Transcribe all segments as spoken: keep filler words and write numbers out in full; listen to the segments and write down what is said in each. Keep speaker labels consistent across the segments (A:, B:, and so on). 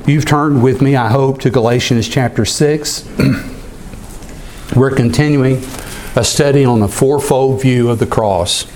A: You've turned with me, I hope, to Galatians chapter six. We're continuing a study on the fourfold view of the cross.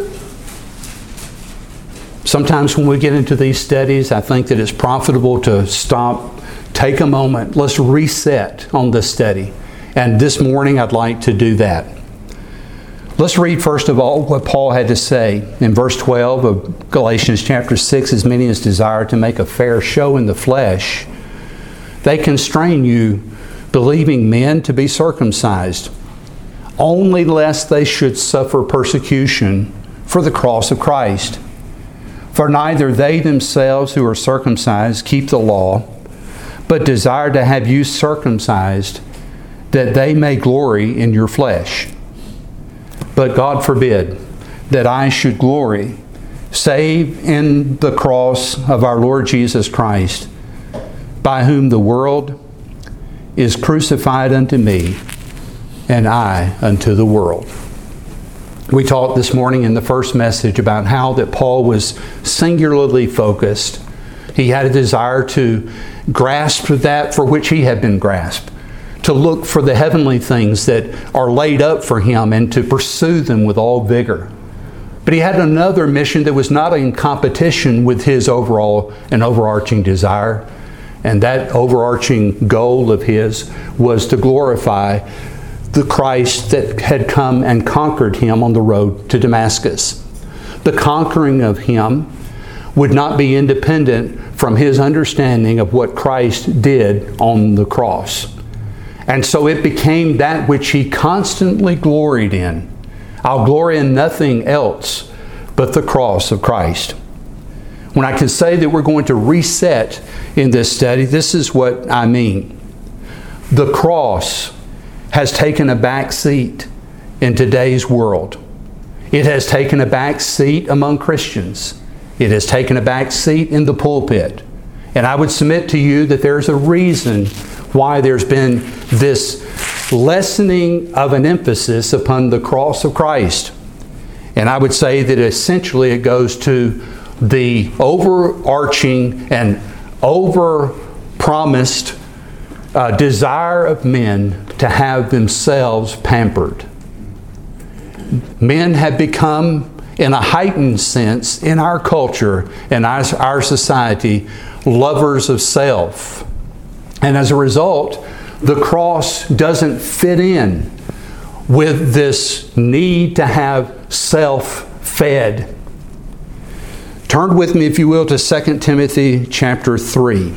A: Sometimes when we get into these studies, I think that it's profitable to stop, take a moment, let's reset on this study. And this morning I'd like to do that. Let's read first of all what Paul had to say in verse twelve of Galatians chapter six. As many as desire to make a fair show in the flesh, they constrain you, believing men to be circumcised, only lest they should suffer persecution for the cross of Christ. For neither they themselves who are circumcised keep the law, but desire to have you circumcised, that they may glory in your flesh. But God forbid that I should glory, save in the cross of our Lord Jesus Christ, by whom the world is crucified unto me, and I unto the world. We talked this morning in the first message about how that Paul was singularly focused. He had a desire to grasp that for which he had been grasped, to look for the heavenly things that are laid up for him and to pursue them with all vigor. But he had another mission that was not in competition with his overall and overarching desire. And that overarching goal of his was to glorify the Christ that had come and conquered him on the road to Damascus. The conquering of him would not be independent from his understanding of what Christ did on the cross. And so it became that which he constantly gloried in. I'll glory in nothing else but the cross of Christ. When I can say that we're going to reset in this study, this is what I mean. The cross has taken a back seat in today's world. It has taken a back seat among Christians. It has taken a back seat in the pulpit. And I would submit to you that there's a reason why there's been this lessening of an emphasis upon the cross of Christ. And I would say that essentially it goes to the overarching and over-promised uh, desire of men to have themselves pampered. Men have become, in a heightened sense, in our culture and our, our society, lovers of self. And as a result, the cross doesn't fit in with this need to have self-fed. Turn with me, if you will, to Second Timothy chapter three.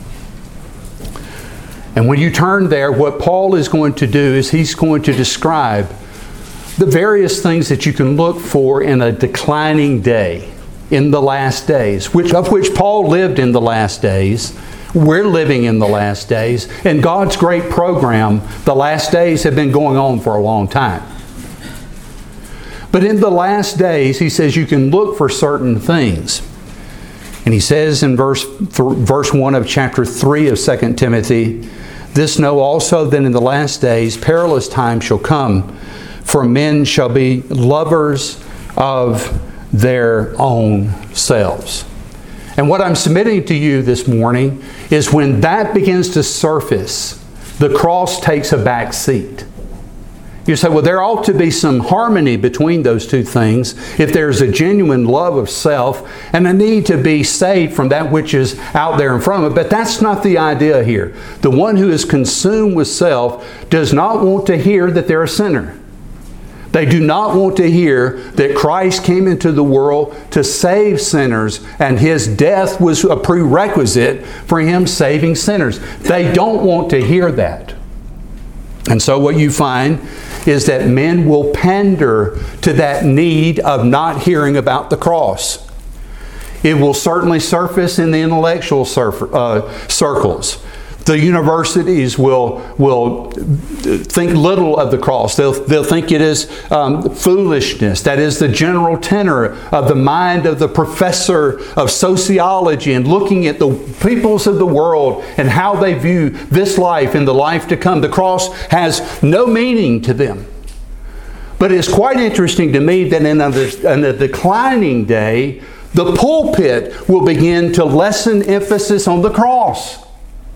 A: And when you turn there, what Paul is going to do is he's going to describe the various things that you can look for in a declining day, in the last days, which of which Paul lived in the last days. We're living in the last days. And God's great program, the last days have been going on for a long time. But in the last days, he says you can look for certain things. And he says in verse, verse one of chapter three of Second Timothy, "This know also that in the last days perilous times shall come, for men shall be lovers of their own selves." And what I'm submitting to you this morning is when that begins to surface, the cross takes a back seat. You say, well, there ought to be some harmony between those two things if there's a genuine love of self and a need to be saved from that which is out there in front of it. But that's not the idea here. The one who is consumed with self does not want to hear that they're a sinner. They do not want to hear that Christ came into the world to save sinners and His death was a prerequisite for Him saving sinners. They don't want to hear that. And so what you find is that men will pander to that need of not hearing about the cross. It will certainly surface in the intellectual surf, uh, circles. The universities will will think little of the cross. They'll, they'll think it is um, foolishness. That is the general tenor of the mind of the professor of sociology and looking at the peoples of the world and how they view this life and the life to come. The cross has no meaning to them. But it's quite interesting to me that in a, in a declining day, the pulpit will begin to lessen emphasis on the cross.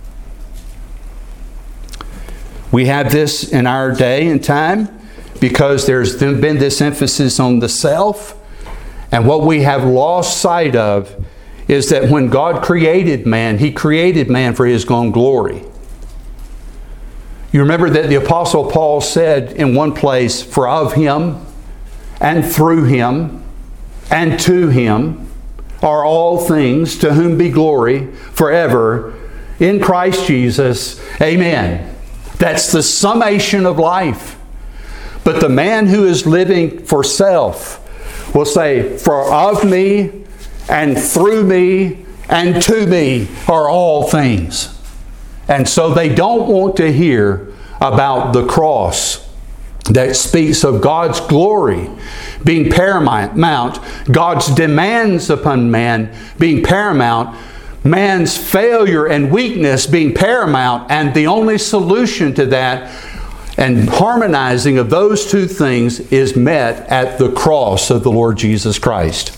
A: We have this in our day and time because there's been this emphasis on the self. And what we have lost sight of is that when God created man, He created man for His own glory. You remember that the Apostle Paul said in one place, "For of Him, and through Him, and to Him are all things, to whom be glory forever in Christ Jesus. Amen." That's the summation of life. But the man who is living for self will say, "For of me, and through me, and to me are all things." And so they don't want to hear about the cross that speaks of God's glory being paramount, God's demands upon man being paramount, man's failure and weakness being paramount, and the only solution to that and harmonizing of those two things is met at the cross of the Lord Jesus Christ.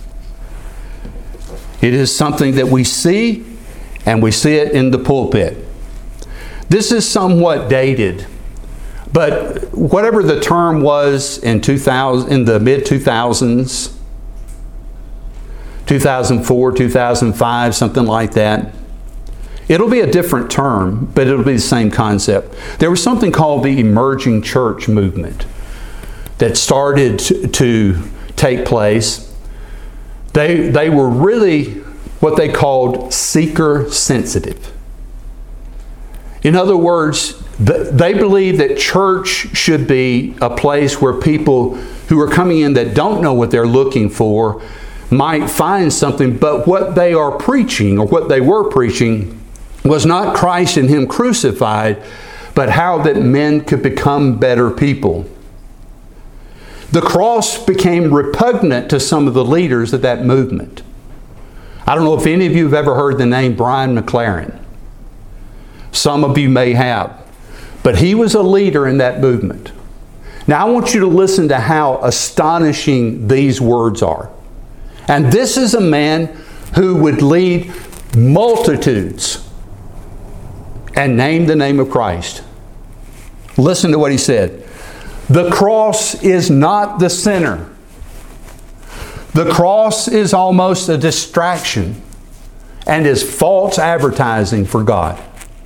A: It is something that we see, and we see it in the pulpit. This is somewhat dated, but whatever the term was in two thousand, in the mid two thousands, two thousand four, two thousand five, something like that. It'll be a different term, but it'll be the same concept. There was something called the emerging church movement that started to, to take place. They, they were really what they called seeker sensitive. In other words, they believe that church should be a place where people who are coming in that don't know what they're looking for might find something, but what they are preaching, or what they were preaching, was not Christ and Him crucified, but how that men could become better people. The cross became repugnant to some of the leaders of that movement. I don't know if any of you have ever heard the name Brian McLaren. Some of you may have. But he was a leader in that movement. Now I want you to listen to how astonishing these words are. And this is a man who would lead multitudes and name the name of Christ. Listen to what he said. "The cross is not the center. The cross is almost a distraction and is false advertising for God."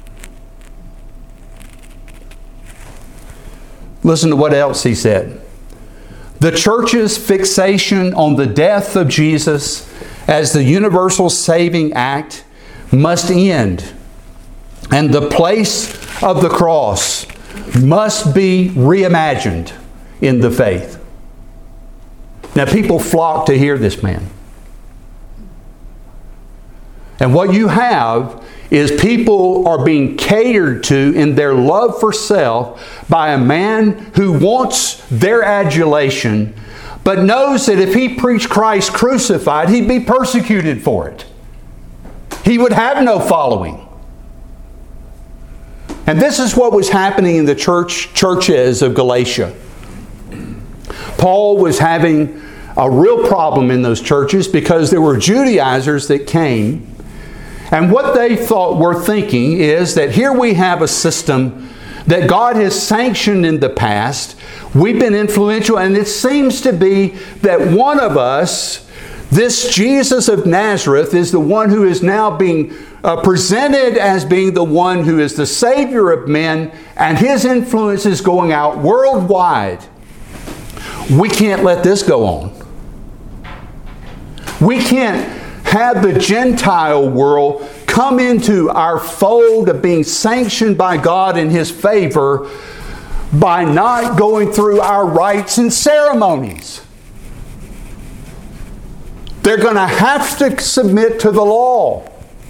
A: Listen to what else he said. "The church's fixation on the death of Jesus as the universal saving act must end, and the place of the cross must be reimagined in the faith." Now people flock to hear this man. And what you have is people are being catered to in their love for self by a man who wants their adulation, but knows that if he preached Christ crucified, he'd be persecuted for it. He would have no following. And this is what was happening in the church churches of Galatia. Paul was having a real problem in those churches because there were Judaizers that came. And what they thought were thinking is that here we have a system that God has sanctioned in the past. We've been influential, and it seems to be that one of us, this Jesus of Nazareth, is the one who is now being uh, presented as being the one who is the Savior of men, and His influence is going out worldwide. We can't let this go on. We can't have the Gentile world come into our fold of being sanctioned by God in His favor by not going through our rites and ceremonies. They're going to have to submit to the law.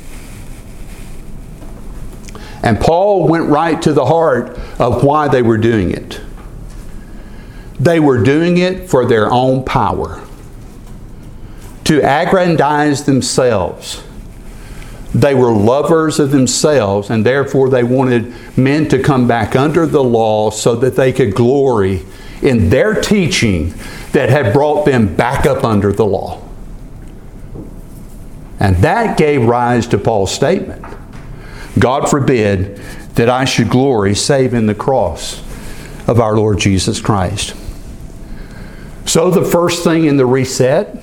A: And Paul went right to the heart of why they were doing it. They were doing it for their own power, to aggrandize themselves. They were lovers of themselves, and therefore they wanted men to come back under the law so that they could glory in their teaching that had brought them back up under the law. And that gave rise to Paul's statement, God forbid that I should glory save in the cross of our Lord Jesus Christ. So the first thing in the reset,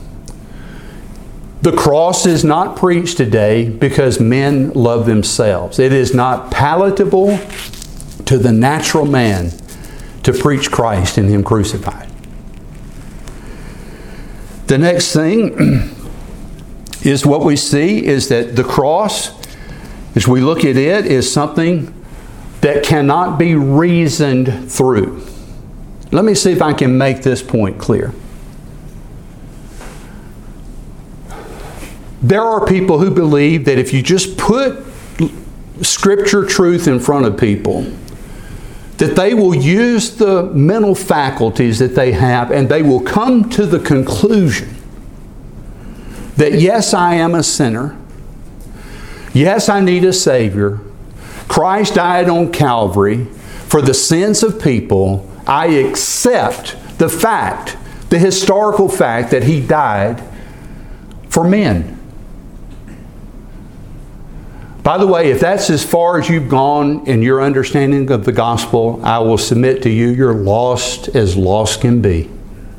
A: the cross is not preached today because men love themselves. It is not palatable to the natural man to preach Christ and Him crucified. The next thing is what we see is that the cross, as we look at it, is something that cannot be reasoned through. Let me see if I can make this point clear. There are people who believe that if you just put Scripture truth in front of people, that they will use the mental faculties that they have and they will come to the conclusion that yes, I am a sinner. Yes, I need a Savior. Christ died on Calvary for the sins of people. I accept the fact, the historical fact that He died for men. By the way, if that's as far as you've gone in your understanding of the gospel, I will submit to you, you're lost as lost can be.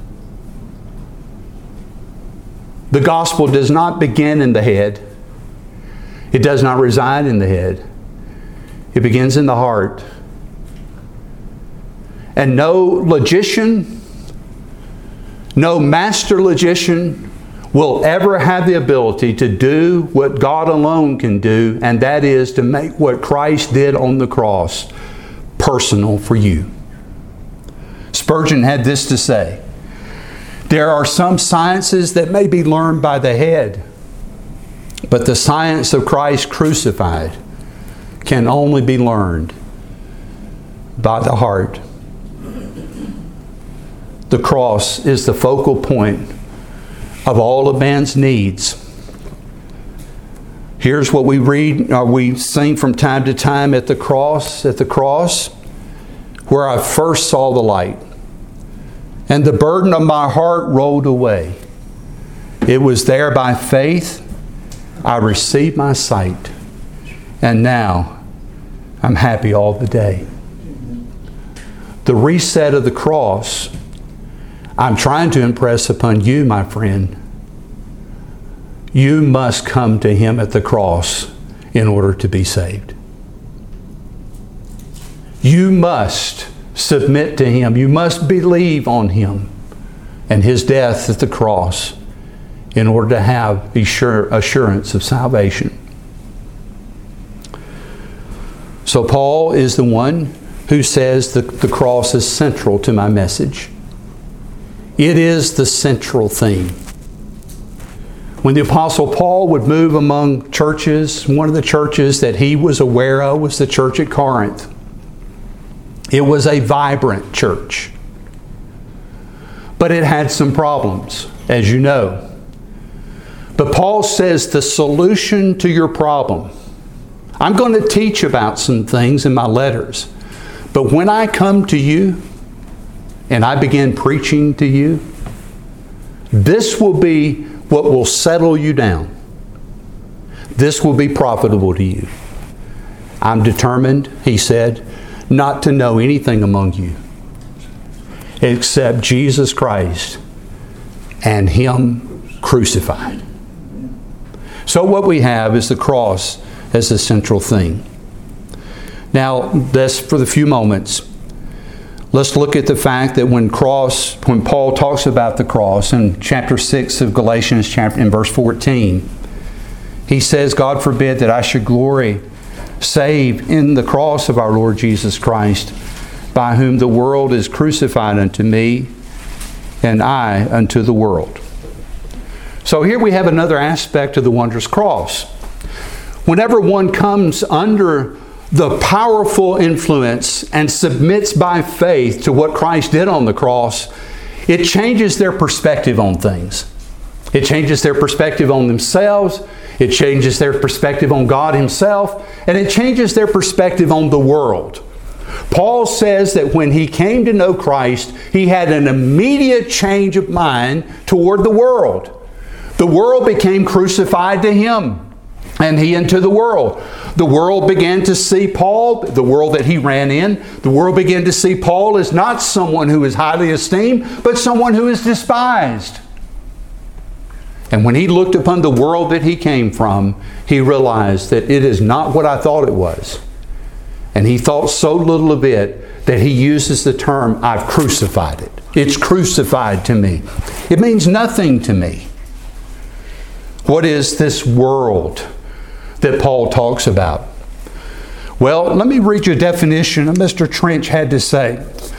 A: The gospel does not begin in the head. It does not reside in the head. It begins in the heart. And no logician, no master logician will ever have the ability to do what God alone can do, and that is to make what Christ did on the cross personal for you. Spurgeon had this to say, there are some sciences that may be learned by the head, but the science of Christ crucified can only be learned by the heart. The cross is the focal point of all of man's needs. Here's what we read, or we sing from time to time at the cross, at the cross, where I first saw the light, and the burden of my heart rolled away. It was there by faith I received my sight, and now I'm happy all the day. The reset of the cross, I'm trying to impress upon you, my friend, you must come to Him at the cross in order to be saved. You must submit to Him. You must believe on Him and His death at the cross in order to have assurance of salvation. So Paul is the one who says that the cross is central to my message. It is the central theme. When the Apostle Paul would move among churches, one of the churches that he was aware of was the church at Corinth. It was a vibrant church. But it had some problems, as you know. But Paul says the solution to your problem, I'm going to teach about some things in my letters, but when I come to you and I begin preaching to you, this will be what will settle you down. This will be profitable to you. I'm determined, he said, not to know anything among you except Jesus Christ and Him crucified. So what we have is the cross as the central thing. Now, that's for the few moments. Let's look at the fact that when cross, when Paul talks about the cross in chapter six of Galatians, chapter in verse fourteen, he says, God forbid that I should glory save in the cross of our Lord Jesus Christ, by whom the world is crucified unto me, and I unto the world. So here we have another aspect of the wondrous cross. Whenever one comes under the powerful influence and submits by faith to what Christ did on the cross, it changes their perspective on things. It changes their perspective on themselves, it changes their perspective on God Himself, and it changes their perspective on the world. Paul says that when he came to know Christ, he had an immediate change of mind toward the world. The world became crucified to him, and he into the world. The world began to see Paul, the world that he ran in, the world began to see Paul as not someone who is highly esteemed, but someone who is despised. And when he looked upon the world that he came from, he realized that it is not what I thought it was. And he thought so little of it that he uses the term, I've crucified it. It's crucified to me. It means nothing to me. What is this world that Paul talks about? Well, let me read you a definition that Mister Trench had to say.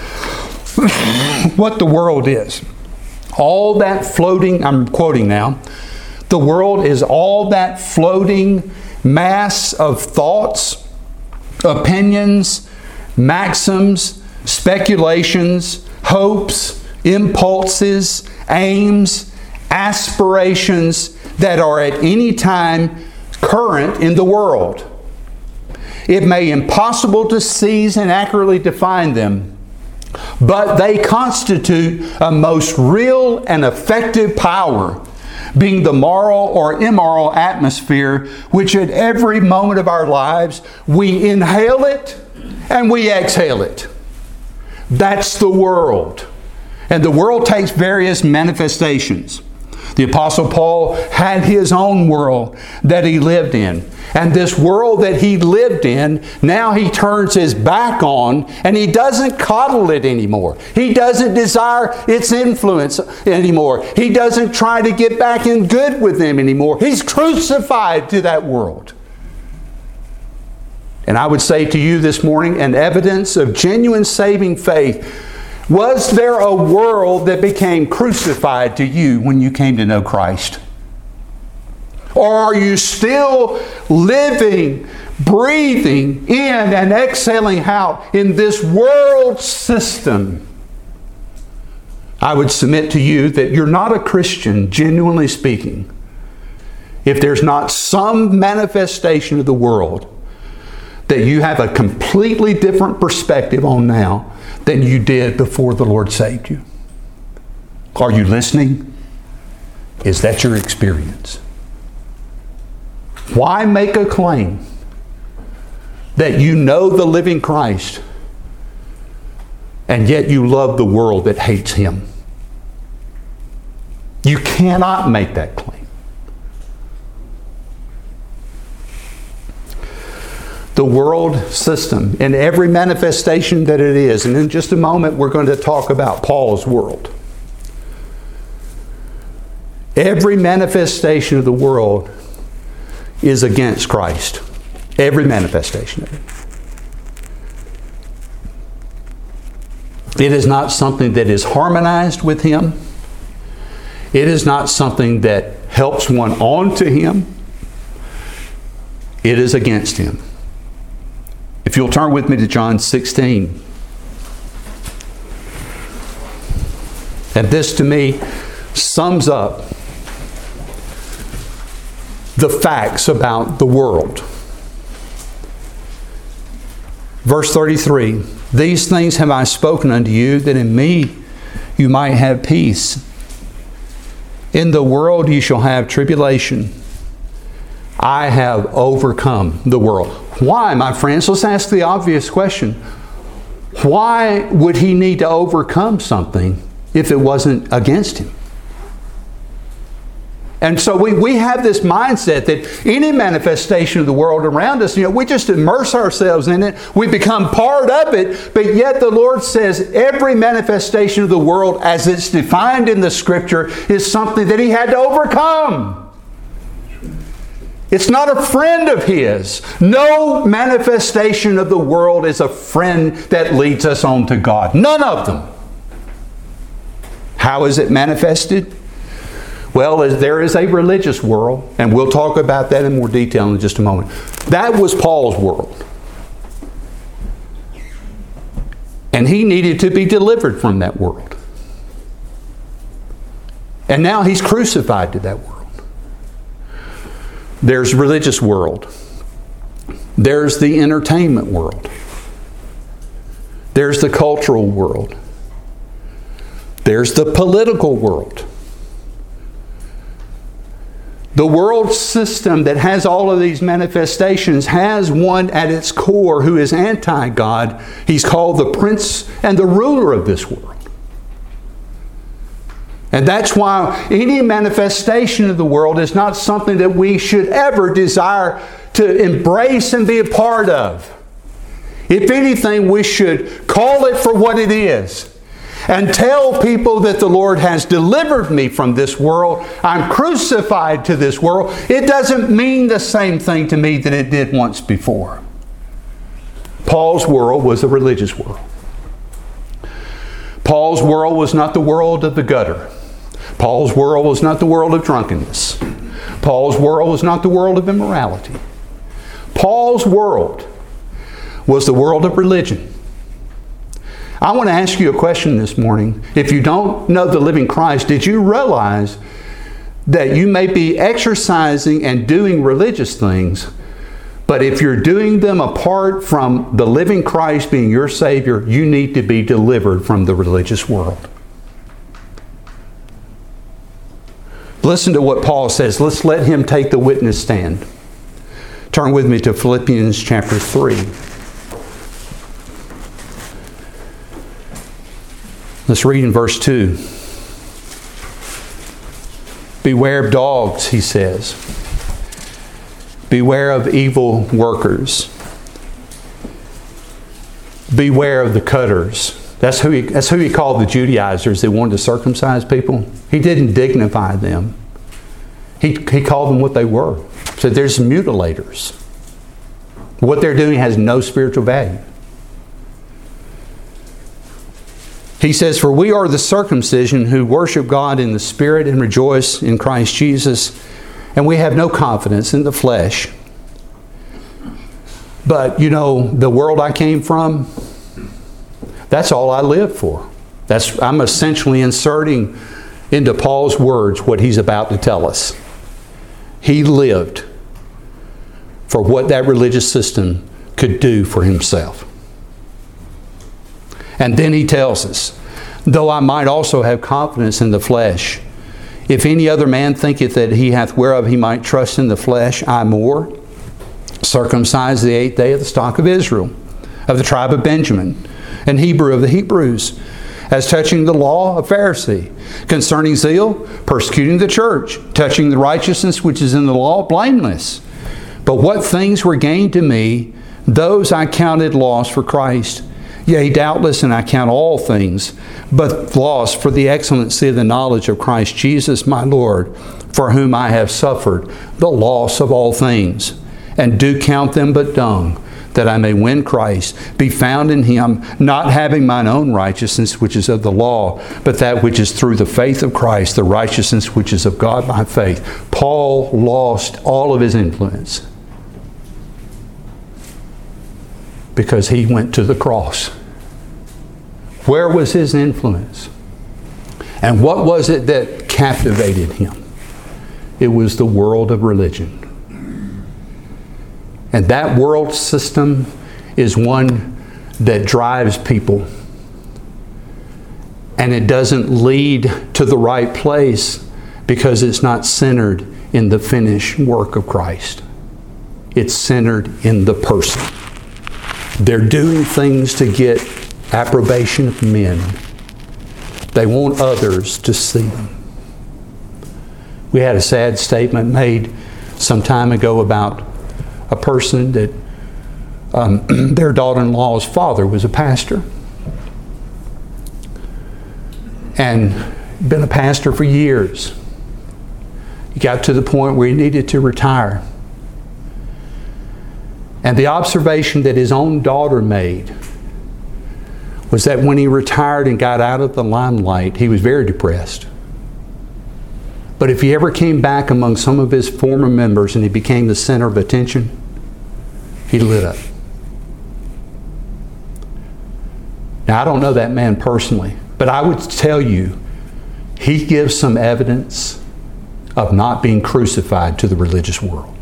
A: What the world is. All that floating, I'm quoting now, the world is all that floating mass of thoughts, opinions, maxims, speculations, hopes, impulses, aims, aspirations that are at any time current in the world. It may be impossible to seize and accurately define them, but they constitute a most real and effective power, being the moral or immoral atmosphere which at every moment of our lives we inhale it and we exhale it. That's the world. And the world takes various manifestations. The Apostle Paul had his own world that he lived in. And this world that he lived in, now he turns his back on and he doesn't coddle it anymore. He doesn't desire its influence anymore. He doesn't try to get back in good with them anymore. He's crucified to that world. And I would say to you this morning, an evidence of genuine saving faith, was there a world that became crucified to you when you came to know Christ? Or are you still living, breathing in and exhaling out in this world system? I would submit to you that you're not a Christian, genuinely speaking, if there's not some manifestation of the world that you have a completely different perspective on now than you did before the Lord saved you. Are you listening? Is that your experience? Why make a claim that you know the living Christ and yet you love the world that hates Him? You cannot make that claim. The world system and every manifestation that it is, and in just a moment we're going to talk about Paul's world. Every manifestation of the world is against Christ. Every manifestation of it. It is not something that is harmonized with Him. It is not something that helps one on to Him. It is against Him. If you'll turn with me to John sixteen. And this to me sums up the facts about the world. Verse thirty-three, these things have I spoken unto you, that in me you might have peace. In the world you shall have tribulation. I have overcome the world. Why, my friends? Let's ask the obvious question. Why would he need to overcome something if it wasn't against him? And so we, we have this mindset that any manifestation of the world around us, you know, we just immerse ourselves in it. We become part of it. But yet the Lord says every manifestation of the world as it's defined in the Scripture is something that He had to overcome. It's not a friend of His. No manifestation of the world is a friend that leads us on to God. None of them. How is it manifested? Well, there is a religious world, and we'll talk about that in more detail in just a moment. That was Paul's world. And he needed to be delivered from that world. And now he's crucified to that world. There's religious world. There's the entertainment world. There's the cultural world. There's the political world. The world system that has all of these manifestations has one at its core who is anti-God. He's called the prince and the ruler of this world. And that's why any manifestation of the world is not something that we should ever desire to embrace and be a part of. If anything, we should call it for what it is and tell people that the Lord has delivered me from this world. I'm crucified to this world. It doesn't mean the same thing to me that it did once before. Paul's world was a religious world. Paul's world was not the world of the gutter. Paul's world was not the world of drunkenness. Paul's world was not the world of immorality. Paul's world was the world of religion. I want to ask you a question this morning. If you don't know the living Christ, did you realize that you may be exercising and doing religious things, but if you're doing them apart from the living Christ being your Savior, you need to be delivered from the religious world? Listen to what Paul says. Let's let him take the witness stand. Turn with me to Philippians chapter three. Let's read in verse two. Beware of dogs, he says. Beware of evil workers. Beware of the cutters. That's who he, that's who he called the Judaizers that wanted to circumcise people. He didn't dignify them. He, he called them what they were. So there's mutilators. What they're doing has no spiritual value. He says, for we are the circumcision who worship God in the Spirit and rejoice in Christ Jesus, and we have no confidence in the flesh. But, you know, the world I came from, that's all I live for. That's, I'm essentially inserting into Paul's words what he's about to tell us. He lived for what that religious system could do for himself. And then he tells us, though I might also have confidence in the flesh, if any other man thinketh that he hath whereof he might trust in the flesh, I more, circumcised the eighth day of the stock of Israel, of the tribe of Benjamin, and Hebrew of the Hebrews, as touching the law, a Pharisee, concerning zeal, persecuting the church, touching the righteousness which is in the law, blameless. But what things were gained to me, those I counted loss for Christ. Yea, doubtless, and I count all things, but loss for the excellency of the knowledge of Christ Jesus my Lord, for whom I have suffered the loss of all things, and do count them but dung, that I may win Christ, be found in Him, not having mine own righteousness which is of the law, but that which is through the faith of Christ, the righteousness which is of God by faith. Paul lost all of his influence because he went to the cross. Where was his influence? And what was it that captivated him? It was the world of religion. And that world system is one that drives people. And it doesn't lead to the right place because it's not centered in the finished work of Christ. It's centered in the person. They're doing things to get approbation of men. They want others to see them. We had a sad statement made some time ago about a person that um, their daughter-in-law's father was a pastor and been a pastor for years. He got to the point where he needed to retire. And the observation that his own daughter made was that when he retired and got out of the limelight, he was very depressed. But if he ever came back among some of his former members and he became the center of attention, he lit up. Now, I don't know that man personally, but I would tell you, he gives some evidence of not being crucified to the religious world.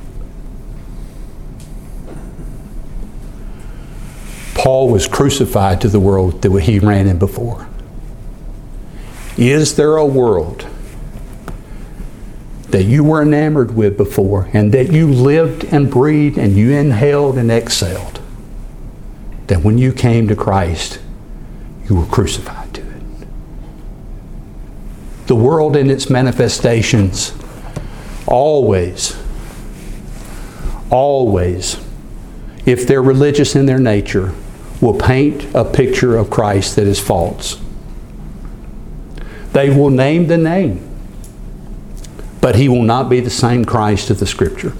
A: Paul was crucified to the world that he ran in before. Is there a world that you were enamored with before, and that you lived and breathed and you inhaled and exhaled, that when you came to Christ, you were crucified to it. The world in its manifestations always, always, if they're religious in their nature, will paint a picture of Christ that is false. They will name the name, but He will not be the same Christ of the Scripture.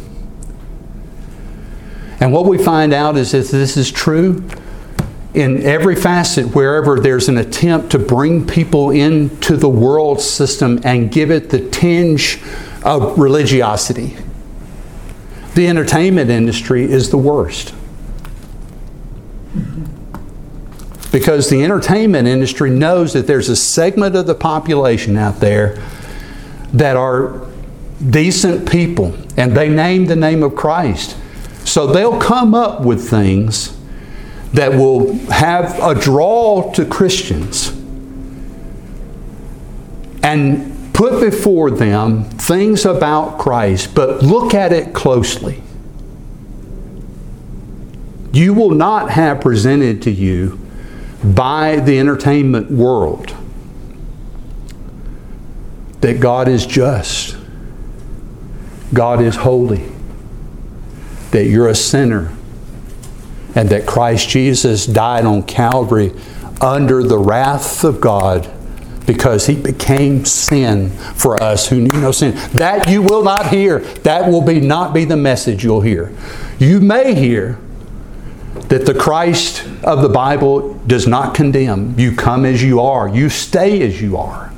A: And what we find out is that this is true in every facet, wherever there's an attempt to bring people into the world system and give it the tinge of religiosity. The entertainment industry is the worst. Because the entertainment industry knows that there's a segment of the population out there that are decent people, and they name the name of Christ. So they'll come up with things that will have a draw to Christians and put before them things about Christ, but look at it closely. You will not have presented to you by the entertainment world that God is just, God is holy, that you're a sinner, and that Christ Jesus died on Calvary under the wrath of God because He became sin for us who knew no sin. That you will not hear. That will be not be the message you'll hear. You may hear that the Christ of the Bible does not condemn. You come as you are. You stay as you are.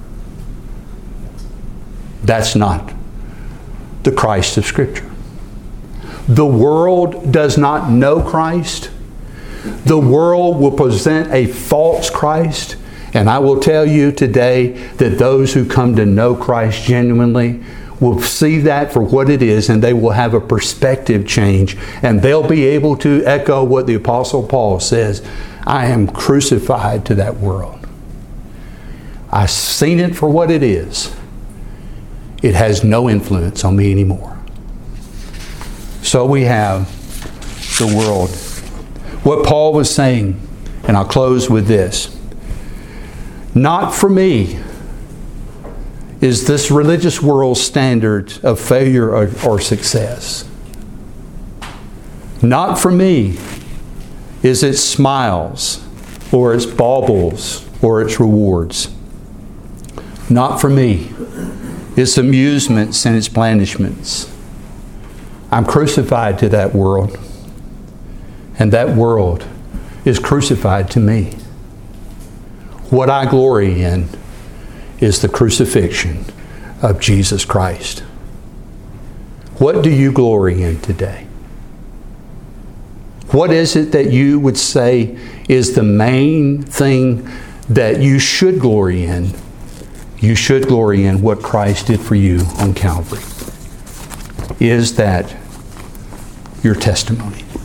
A: That's not the Christ of Scripture. The world does not know Christ. The world will present a false Christ. And I will tell you today that those who come to know Christ genuinely will see that for what it is, and they will have a perspective change, and they'll be able to echo what the Apostle Paul says, I am crucified to that world. I've seen it for what it is. It has no influence on me anymore. So we have the world. What Paul was saying, and I'll close with this, not for me is this religious world's standard of failure or, or success. Not for me is its smiles or its baubles or its rewards. Not for me its amusements and its blandishments. I'm crucified to that world, and that world is crucified to me. What I glory in is the crucifixion of Jesus Christ. What do you glory in today? What is it that you would say is the main thing that you should glory in? You should glory in what Christ did for you on Calvary. Is that your testimony?